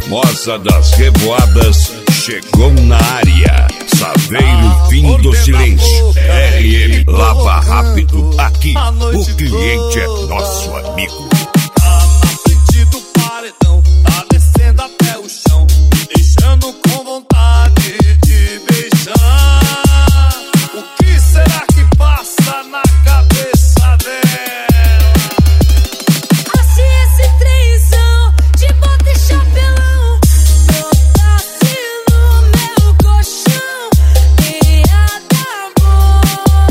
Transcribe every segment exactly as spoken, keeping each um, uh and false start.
famosa das revoadas chegou na área. Saveiro Fim do Silêncio. R M Lava Rápido aqui. O cliente é nosso amigo. Tá na frente do paredão, tá descendo até o chão, deixando com vontade de beijar. O que será que passa na cabeça dela? Se esse trenzão de bota e chapelão brotasse no meu colchão, ia dar bom,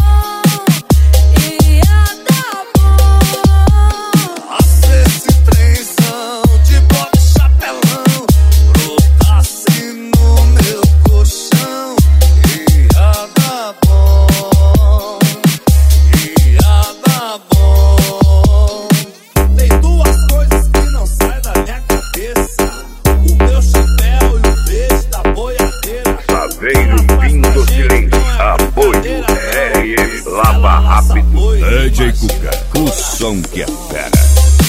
ia dar bom. Se esse trenzão de bota e chapelão brotasse no meu colchão, ia dar bom, ia dar bom. Tem duas coisas que não saem da minha cabeça: o meu chapéu e o beijo da boiadeira. Saveiro Fim do Silêncio. Apoio R M Lava Rápido. D J Cuca, o som que é fera.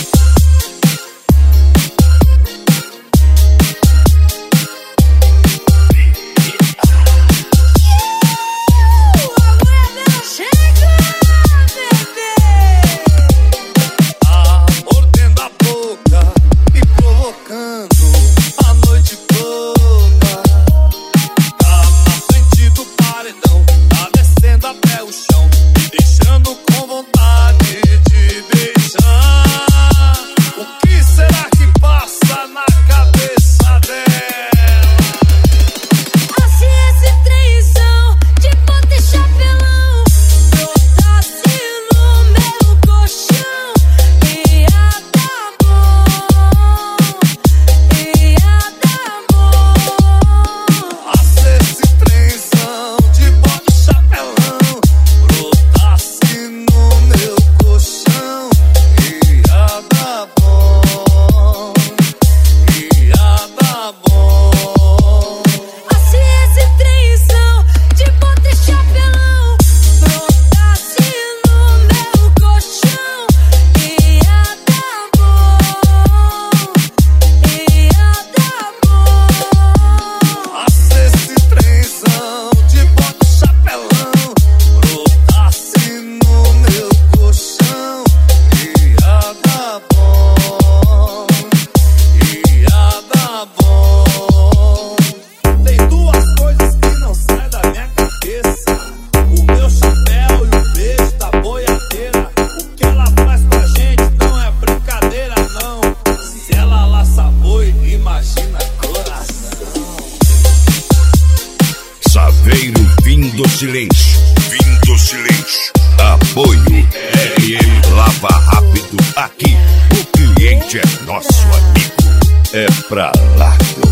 Tá mordendo a boca e provocando a noite toda. Tá na frente do paredão, tá descendo até o chão, deixando com vontade de beijar. O que será que passa na cabeça dela? Se esse trenzão de bota e chapelão brotasse no meu colchão, ia dar bom, ia dar bom. Se esse trenzão de bota e chapelão brotasse no meu colchão, ia dar bom, ia dar bom. Se esse trenzão de bota e chapelão brotasse no meu colchão, ia dar bom, ia dar bom. Se esse trenzão de bota e chapelão brotasse no meu colchão, ia dar bom, ia dar bom. Tem duas coisas que não saem da minha cabeça: o meu chapéu e o beijo da boiadeira. O que ela faz com a gente não é brincadeira, não. Se ela laça boi, imagina coração. Saveiro Fim do Silêncio. Fim do Silêncio. Apoio R M Lava Rápido aqui. O cliente é nosso amigo. É pra lá que eu